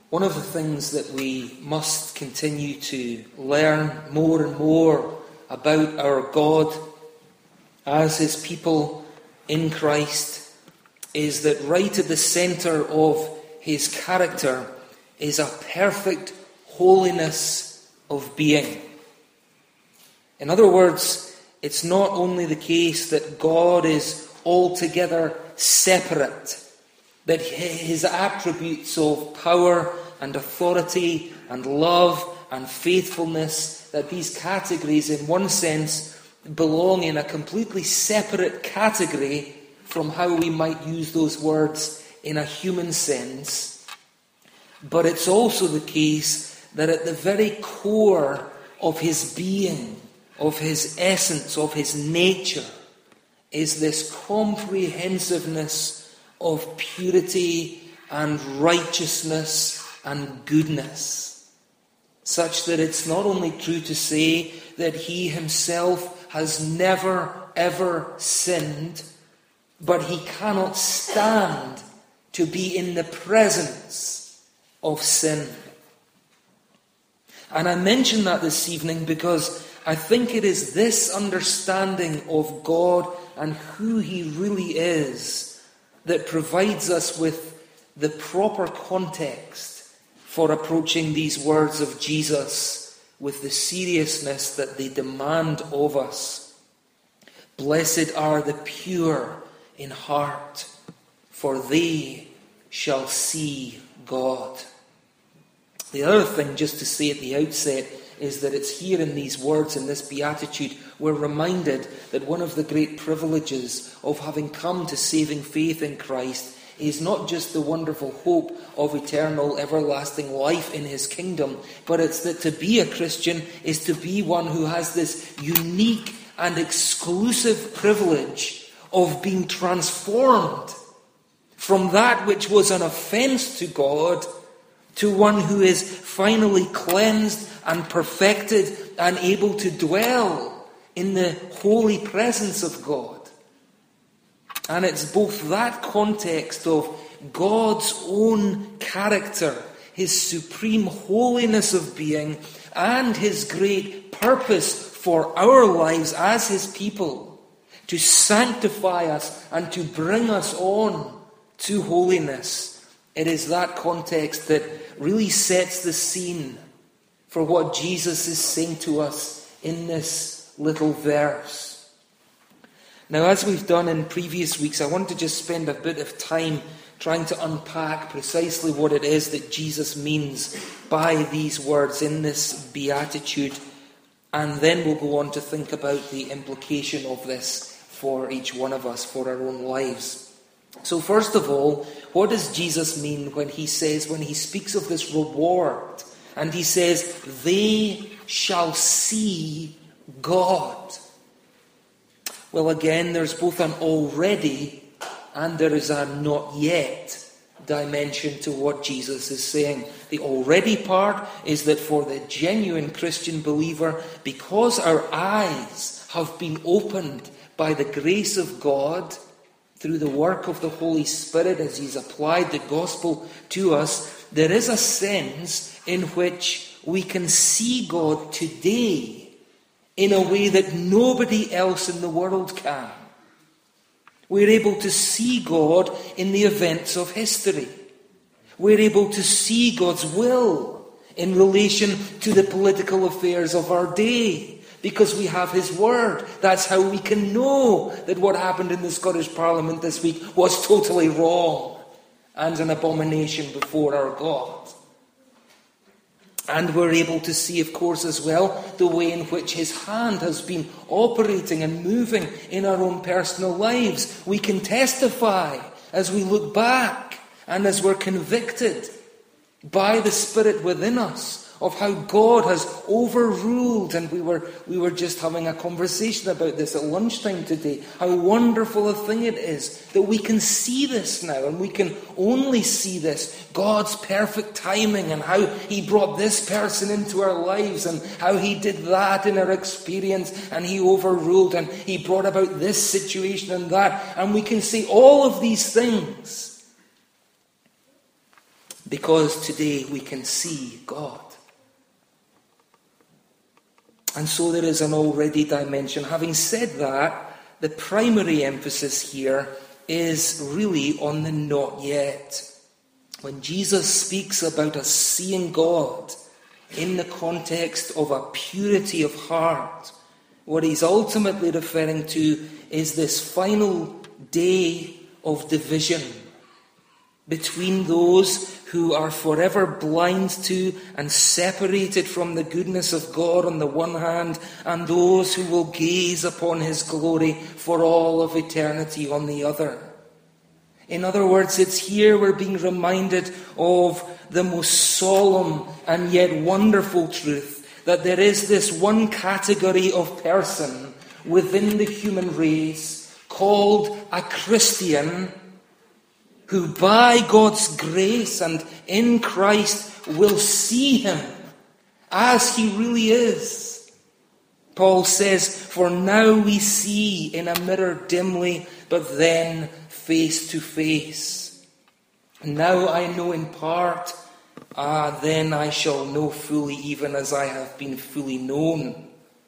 One of the things that we must continue to learn more and more about our God as his people in Christ is that right at the centre of his character is a perfect holiness of being. In other words, it's not only the case that God is altogether separate, that his attributes of power and authority and love and faithfulness, that these categories in one sense belong in a completely separate category from how we might use those words in a human sense. But it's also the case that at the very core of his being, of his essence, of his nature, is this comprehensiveness of purity and righteousness and goodness, such that it's not only true to say that he himself has never ever sinned, but he cannot stand to be in the presence of sin. And I mention that this evening because I think it is this understanding of God and who he really is that provides us with the proper context for approaching these words of Jesus with the seriousness that they demand of us. Blessed are the pure in heart, for they shall see God. The other thing, just to say at the outset, is that it's here in these words, in this beatitude, we're reminded that one of the great privileges of having come to saving faith in Christ is not just the wonderful hope of eternal, everlasting life in his kingdom, but it's that to be a Christian is to be one who has this unique and exclusive privilege of being transformed from that which was an offense to God to one who is finally cleansed and perfected and able to dwell in the holy presence of God. And it's both that context of God's own character, his supreme holiness of being, and his great purpose for our lives as his people to sanctify us and to bring us on to holiness. It is that context that really sets the scene for what Jesus is saying to us in this little verse. Now, as we've done in previous weeks, I want to just spend a bit of time trying to unpack precisely what it is that Jesus means by these words in this beatitude, and then we'll go on to think about the implication of this for each one of us, for our own lives. So first of all, what does Jesus mean when he speaks of this reward, and he says, they shall see God? Well, again, there's both an already and there is a not yet dimension to what Jesus is saying. The already part is that for the genuine Christian believer, because our eyes have been opened by the grace of God through the work of the Holy Spirit as he's applied the gospel to us, there is a sense in which we can see God today in a way that nobody else in the world can. We're able to see God in the events of history. We're able to see God's will in relation to the political affairs of our day because we have his word. That's how we can know that what happened in the Scottish Parliament this week was totally wrong and an abomination before our God. And we're able to see, of course, as well, the way in which his hand has been operating and moving in our own personal lives. We can testify as we look back and as we're convicted by the Spirit within us of how God has overruled, and we were just having a conversation about this at lunchtime today, how wonderful a thing it is that we can see this now, and we can only see this, God's perfect timing, and how he brought this person into our lives, and how he did that in our experience, and he overruled, and he brought about this situation and that, and we can see all of these things. because today we can see God. And so there is an already dimension. Having said that, the primary emphasis here is really on the not yet. When Jesus speaks about us seeing God in the context of a purity of heart, what he's ultimately referring to is this final day of division between those who are forever blind to and separated from the goodness of God on the one hand, and those who will gaze upon his glory for all of eternity on the other. In other words, it's here we're being reminded of the most solemn and yet wonderful truth that there is this one category of person within the human race called a Christian, who by God's grace and in Christ will see him as he really is. Paul says, "For now we see in a mirror dimly, but then face to face. Now I know in part, then I shall know fully, even as I have been fully known."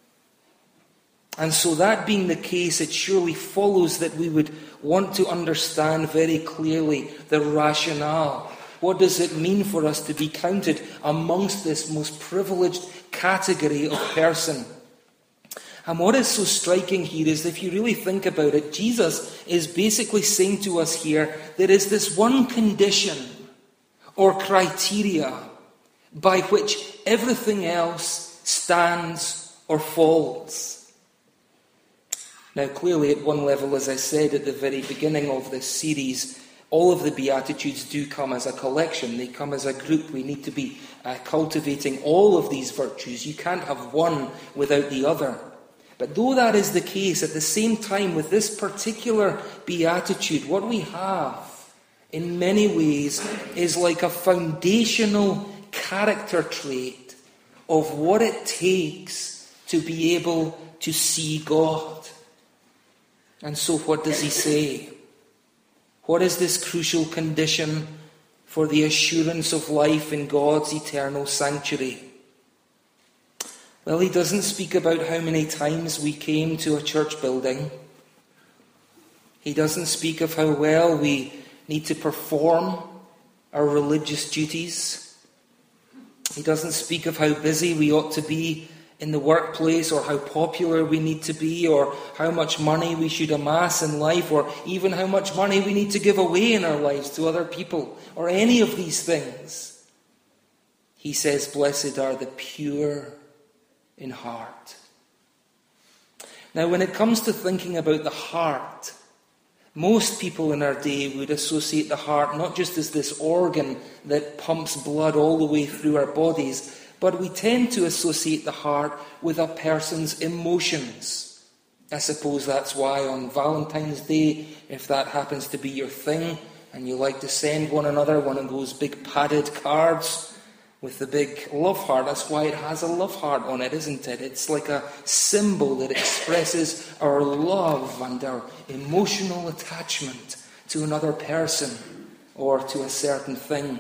And so that being the case, it surely follows that we would want to understand very clearly the rationale. What does it mean for us to be counted amongst this most privileged category of person? And what is so striking here is, if you really think about it, Jesus is basically saying to us here, there is this one condition or criteria by which everything else stands or falls. Now, clearly, at one level, as I said at the very beginning of this series, all of the Beatitudes do come as a collection. They come as a group. We need to be cultivating all of these virtues. You can't have one without the other. But though that is the case, at the same time, with this particular Beatitude, what we have, in many ways, is like a foundational character trait of what it takes to be able to see God. And so what does he say? What is this crucial condition for the assurance of life in God's eternal sanctuary? Well, he doesn't speak about how many times we came to a church building. He doesn't speak of how well we need to perform our religious duties. He doesn't speak of how busy we ought to be in the workplace, or how popular we need to be, or how much money we should amass in life, or even how much money we need to give away in our lives to other people, or any of these things. He says, "Blessed are the pure in heart." Now, when it comes to thinking about the heart, most people in our day would associate the heart not just as this organ that pumps blood all the way through our bodies, but we tend to associate the heart with a person's emotions. I suppose that's why on Valentine's Day, if that happens to be your thing, and you like to send one another one of those big padded cards with the big love heart, that's why it has a love heart on it, isn't it? It's like a symbol that expresses our love and our emotional attachment to another person or to a certain thing.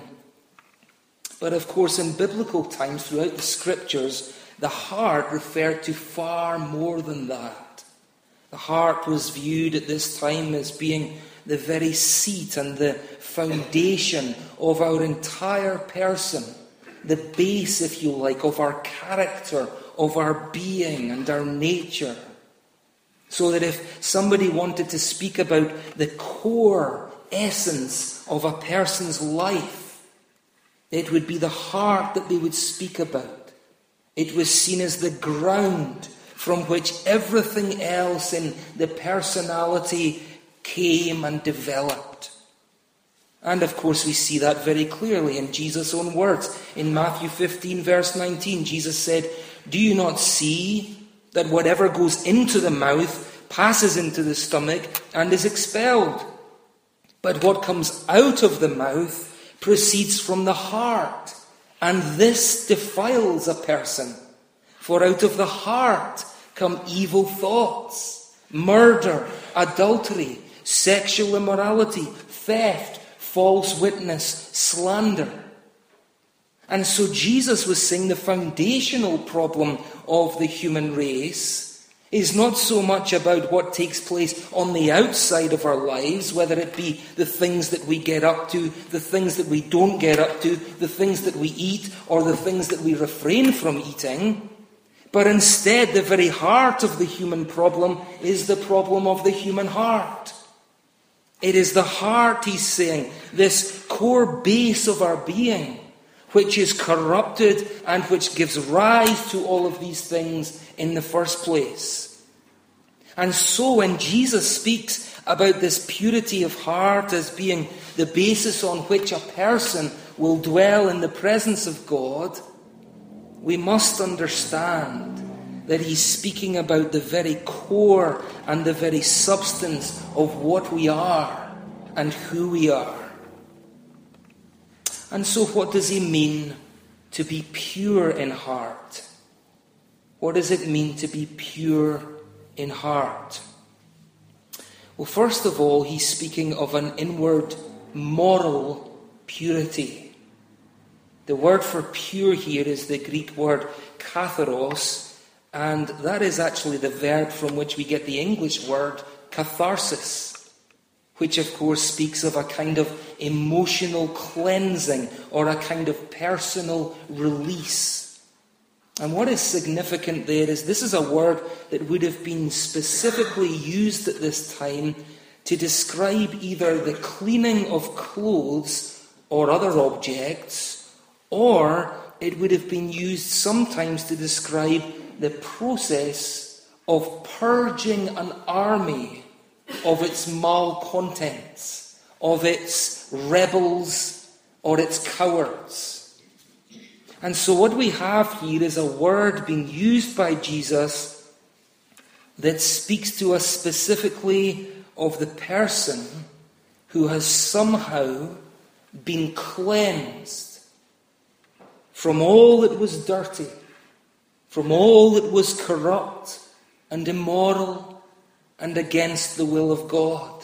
But of course, in biblical times, throughout the scriptures, the heart referred to far more than that. The heart was viewed at this time as being the very seat and the foundation of our entire person, the base, if you like, of our character, of our being and our nature. So that if somebody wanted to speak about the core essence of a person's life, it would be the heart that they would speak about. It was seen as the ground from which everything else in the personality came and developed. And of course we see that very clearly in Jesus' own words. In Matthew 15 verse 19, Jesus said, "Do you not see that whatever goes into the mouth passes into the stomach and is expelled? But what comes out of the mouth proceeds from the heart, and this defiles a person. For out of the heart come evil thoughts, murder, adultery, sexual immorality, theft, false witness, slander. And so Jesus was saying the foundational problem of the human race is not so much about what takes place on the outside of our lives, whether it be the things that we get up to, the things that we don't get up to, the things that we eat, or the things that we refrain from eating. But instead, the very heart of the human problem is the problem of the human heart. It is the heart, he's saying, this core base of our being, which is corrupted and which gives rise to all of these things in the first place. And so when Jesus speaks about this purity of heart as being the basis on which a person will dwell in the presence of God, we must understand that he's speaking about the very core and the very substance of what we are and who we are. And so what does he mean to be pure in heart? What does it mean to be pure in heart? Well, first of all, he's speaking of an inward moral purity. The word for pure here is the Greek word katharos, and that is actually the verb from which we get the English word catharsis, which of course speaks of a kind of emotional cleansing or a kind of personal release. And what is significant there is this is a word that would have been specifically used at this time to describe either the cleaning of clothes or other objects, or it would have been used sometimes to describe the process of purging an army of its malcontents, of its rebels or its cowards. And so what we have here is a word being used by Jesus that speaks to us specifically of the person who has somehow been cleansed from all that was dirty, from all that was corrupt and immoral and against the will of God.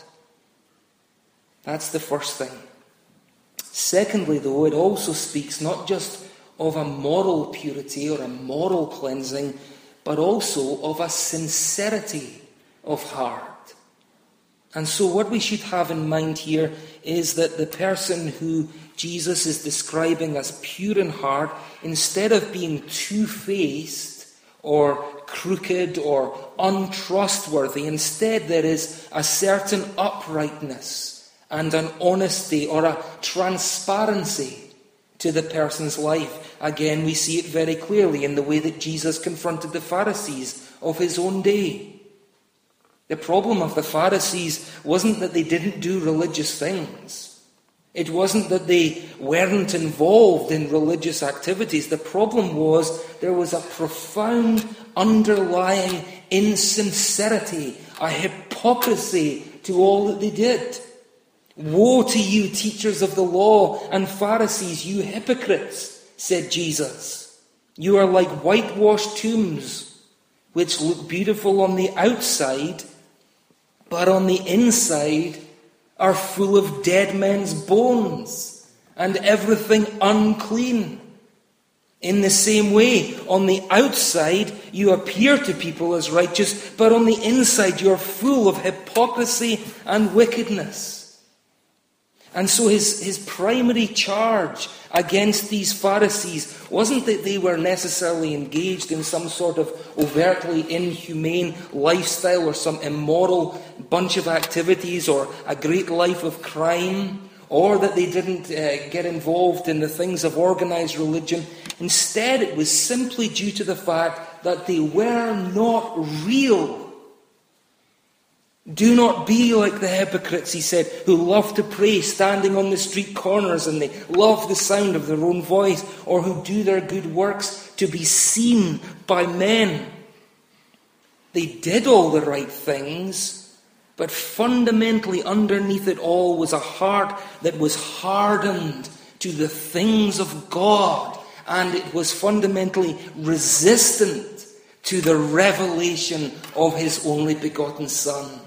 That's the first thing. Secondly, though, it also speaks not just of a moral purity or a moral cleansing, but also of a sincerity of heart. And so what we should have in mind here is that the person who Jesus is describing as pure in heart, instead of being two-faced or crooked or untrustworthy, instead there is a certain uprightness and an honesty or a transparency to the person's life. Again, we see it very clearly in the way that Jesus confronted the Pharisees of his own day. The problem of the Pharisees wasn't that they didn't do religious things. It wasn't that they weren't involved in religious activities. The problem was there was a profound underlying insincerity, a hypocrisy to all that they did. Woe to you, teachers of the law and Pharisees, you hypocrites, said Jesus. You are like whitewashed tombs, which look beautiful on the outside, but on the inside are full of dead men's bones and everything unclean. In the same way, on the outside you appear to people as righteous, but on the inside you are full of hypocrisy and wickedness. And so his primary charge against these Pharisees wasn't that they were necessarily engaged in some sort of overtly inhumane lifestyle or some immoral bunch of activities or a great life of crime, or that they didn't get involved in the things of organized religion. Instead, it was simply due to the fact that they were not real. Do not be like the hypocrites, he said, who love to pray standing on the street corners and they love the sound of their own voice, or who do their good works to be seen by men. They did all the right things, but fundamentally underneath it all was a heart that was hardened to the things of God, and it was fundamentally resistant to the revelation of his only begotten Son.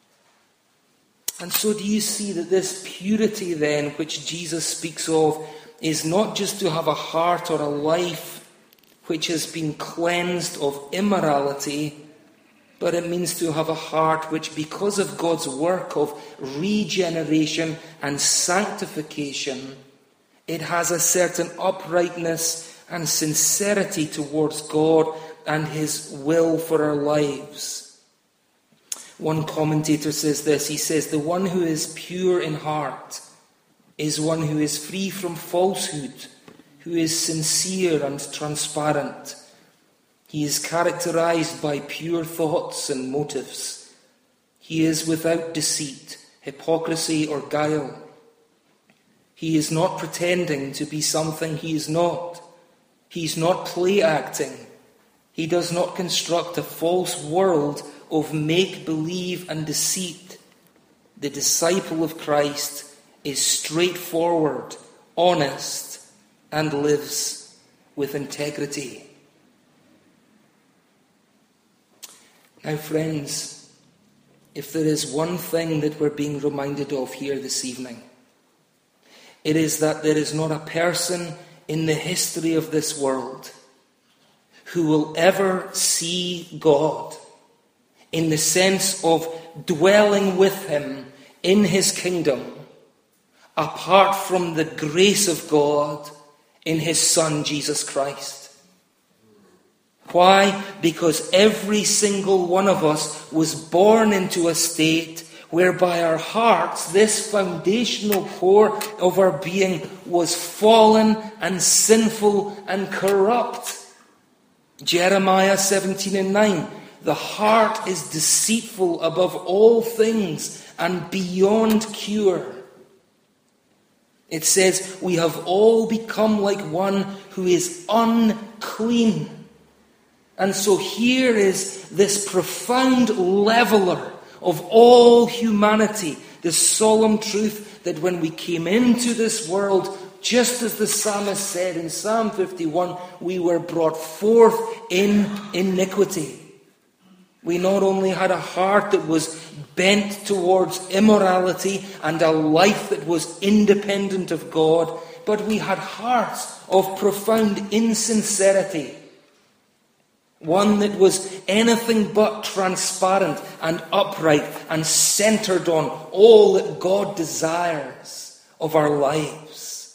And so do you see that this purity then, which Jesus speaks of, is not just to have a heart or a life which has been cleansed of immorality, but it means to have a heart which, because of God's work of regeneration and sanctification, it has a certain uprightness and sincerity towards God and his will for our lives. One commentator says this. He says, "The one who is pure in heart is one who is free from falsehood, who is sincere and transparent. He is characterized by pure thoughts and motives. He is without deceit, hypocrisy, or guile. He is not pretending to be something he is not. He is not play acting. He does not construct a false world of make-believe and deceit. The disciple of Christ is straightforward, honest, and lives with integrity." Now, friends, if there is one thing that we're being reminded of here this evening, it is that there is not a person in the history of this world who will ever see God in the sense of dwelling with him in his kingdom apart from the grace of God in his Son, Jesus Christ. Why? Because every single one of us was born into a state whereby our hearts, this foundational core of our being, was fallen and sinful and corrupt. Jeremiah 17:9, "The heart is deceitful above all things and beyond cure." It says, "We have all become like one who is unclean." And so here is this profound leveler of all humanity, the solemn truth that when we came into this world, just as the psalmist said in Psalm 51, we were brought forth in iniquity. We not only had a heart that was bent towards immorality and a life that was independent of God, but we had hearts of profound insincerity. One that was anything but transparent and upright and centered on all that God desires of our lives.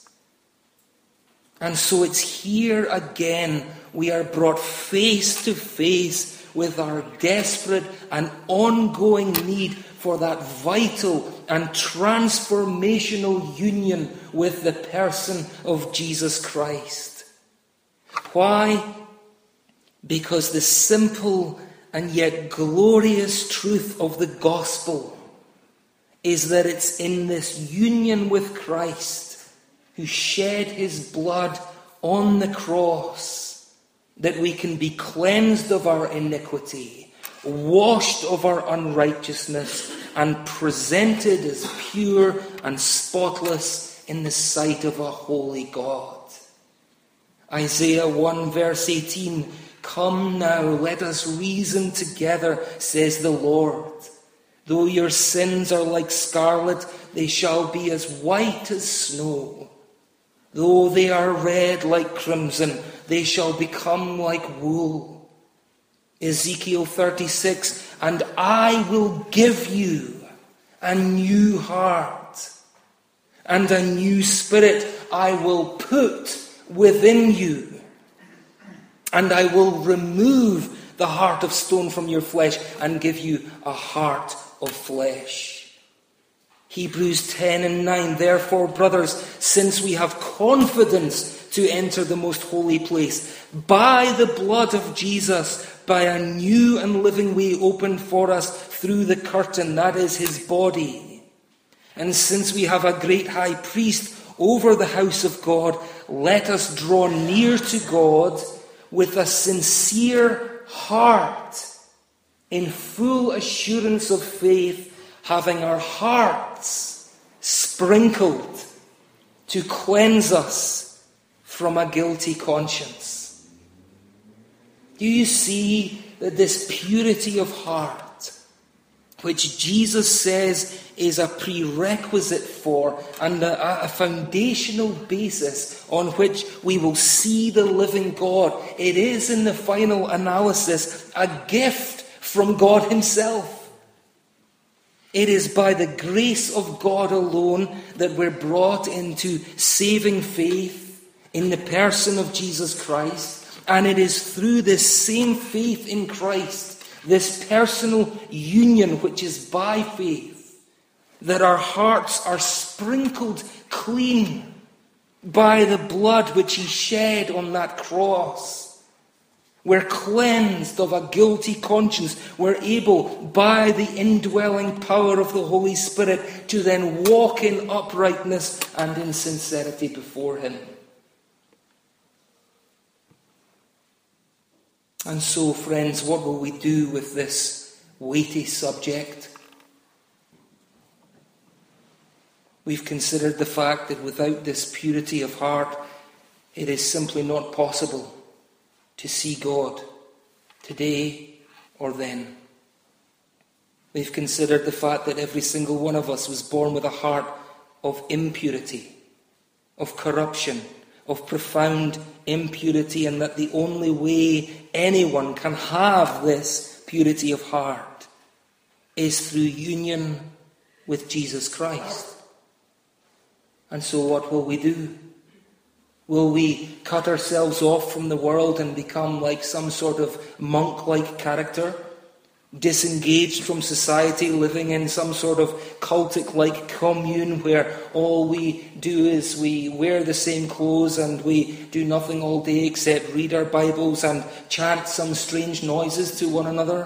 And so it's here again we are brought face to face with our desperate and ongoing need for that vital and transformational union with the person of Jesus Christ. Why? Because the simple and yet glorious truth of the gospel is that it's in this union with Christ, who shed his blood on the cross, that we can be cleansed of our iniquity, washed of our unrighteousness, and presented as pure and spotless in the sight of a holy God. Isaiah 1 verse 18, "Come now, let us reason together, says the Lord. Though your sins are like scarlet, they shall be as white as snow. Though they are red like crimson, they shall become like wool." Ezekiel 36, "And I will give you a new heart, and a new spirit I will put within you. And I will remove the heart of stone from your flesh and give you a heart of flesh." Hebrews 10:9, "Therefore, brothers, since we have confidence to enter the most holy place, by the blood of Jesus, by a new and living way opened for us through the curtain, that is his body. And since we have a great high priest over the house of God, let us draw near to God with a sincere heart, in full assurance of faith, having our hearts sprinkled to cleanse us from a guilty conscience." Do you see that this purity of heart, which Jesus says is a prerequisite for and a foundational basis on which we will see the living God. It is, in the final analysis, a gift from God himself. It is by the grace of God alone that we're brought into saving faith in the person of Jesus Christ. And it is through this same faith in Christ, this personal union which is by faith, that our hearts are sprinkled clean by the blood which he shed on that cross. We're cleansed of a guilty conscience. We're able, by the indwelling power of the Holy Spirit, to then walk in uprightness and in sincerity before him. And so, friends, what will we do with this weighty subject? We've considered the fact that without this purity of heart, it is simply not possible to see God today or then. We've considered the fact that every single one of us was born with a heart of impurity, of corruption, of profound impurity, and that the only way anyone can have this purity of heart is through union with Jesus Christ. And so what will we do? Will we cut ourselves off from the world and become like some sort of monk-like character, disengaged from society, living in some sort of cultic-like commune where all we do is we wear the same clothes and we do nothing all day except read our Bibles and chant some strange noises to one another?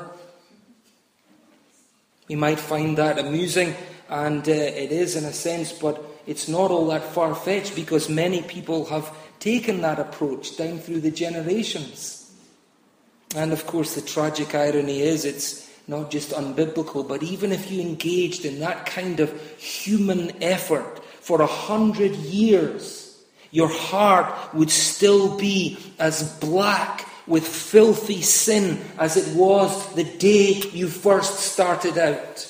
We might find that amusing, and it is in a sense, but it's not all that far-fetched, because many people have taken that approach down through the generations. And of course the tragic irony is it's not just unbiblical, but even if you engaged in that kind of human effort for 100 years, your heart would still be as black with filthy sin as it was the day you first started out.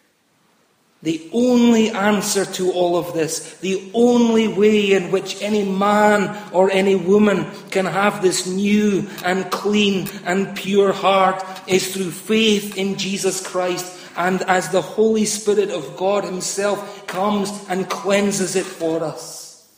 The only answer to all of this, the only way in which any man or any woman can have this new and clean and pure heart is through faith in Jesus Christ, and as the Holy Spirit of God himself comes and cleanses it for us.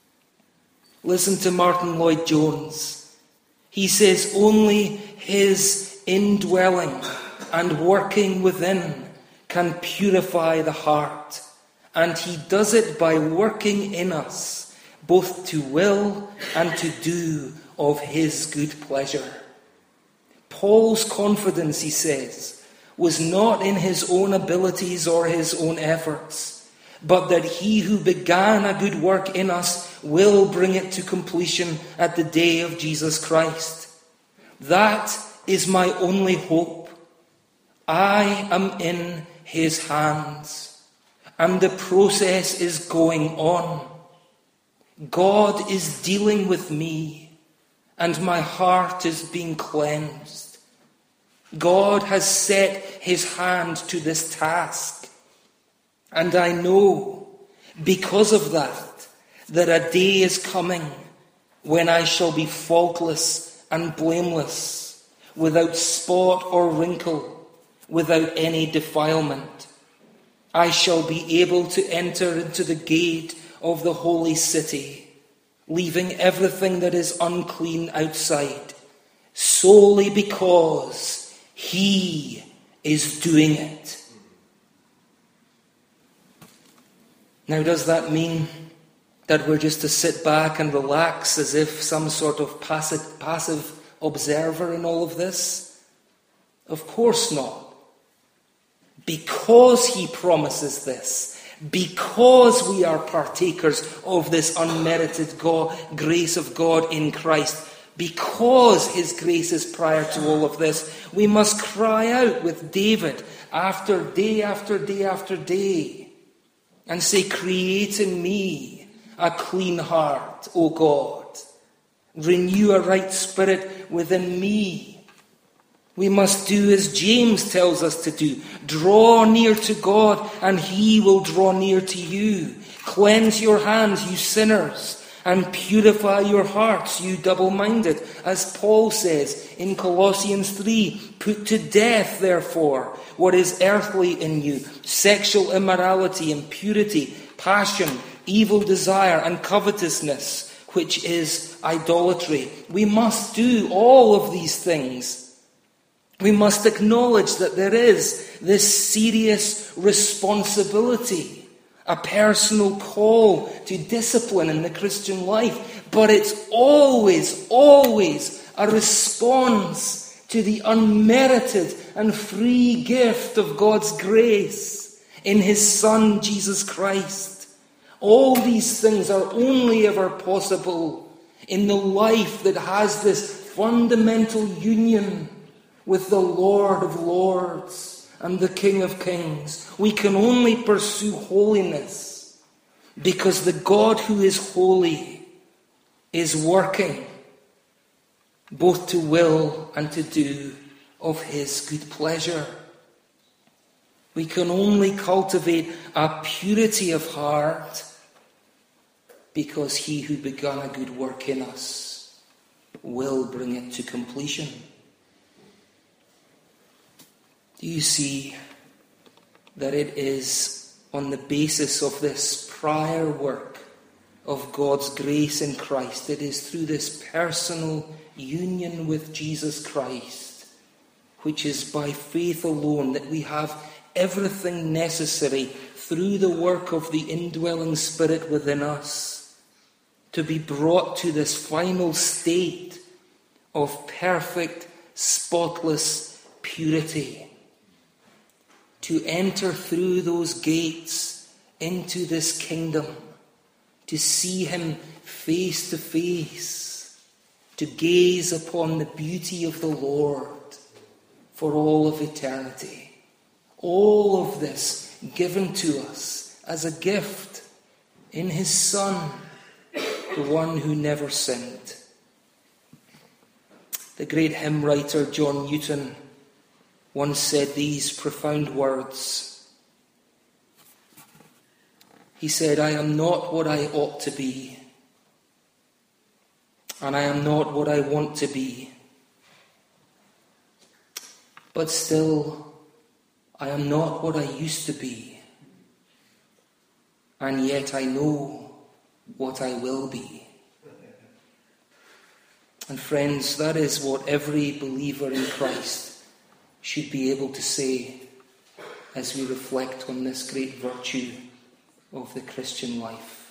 Listen to Martin Lloyd-Jones. He says only his indwelling and working within can purify the heart, and he does it by working in us, both to will and to do of his good pleasure. Paul's confidence, he says, was not in his own abilities or his own efforts, but that he who began a good work in us will bring it to completion at the day of Jesus Christ. That is my only hope. I am in his hands, and the process is going on. God is dealing with me, and my heart is being cleansed. God has set his hand to this task, and I know, because of that a day is coming when I shall be faultless and blameless, without spot or wrinkle, without any defilement. I shall be able to enter into the gate of the holy city, leaving everything that is unclean outside, solely because he is doing it. Now, does that mean that we're just to sit back and relax as if some sort of passive observer in all of this? Of course not. Because he promises this, because we are partakers of this unmerited grace of God in Christ, because his grace is prior to all of this, we must cry out with David after day after day after day and say, "Create in me a clean heart, O God. Renew a right spirit within me." We must do as James tells us to do. Draw near to God, and he will draw near to you. Cleanse your hands, you sinners, and purify your hearts, you double-minded. As Paul says in Colossians 3, put to death, therefore, what is earthly in you, sexual immorality, impurity, passion, evil desire, and covetousness, which is idolatry. We must do all of these things. We must acknowledge that there is this serious responsibility, a personal call to discipline in the Christian life. But it's always, always a response to the unmerited and free gift of God's grace in his Son, Jesus Christ. All these things are only ever possible in the life that has this fundamental union with the Lord of Lords and the King of Kings. We can only pursue holiness because the God who is holy is working both to will and to do of his good pleasure. We can only cultivate a purity of heart because he who began a good work in us will bring it to completion. Do you see that it is on the basis of this prior work of God's grace in Christ, it is through this personal union with Jesus Christ, which is by faith alone, that we have everything necessary through the work of the indwelling Spirit within us to be brought to this final state of perfect, spotless purity. To enter through those gates into this kingdom, to see him face to face, to gaze upon the beauty of the Lord for all of eternity. All of this given to us as a gift in his Son, the one who never sinned. The great hymn writer John Newton once said these profound words. He said, I am not what I ought to be, and I am not what I want to be, but still I am not what I used to be, and yet I know what I will be. And friends, that is what every believer in Christ should be able to say as we reflect on this great virtue of the Christian life.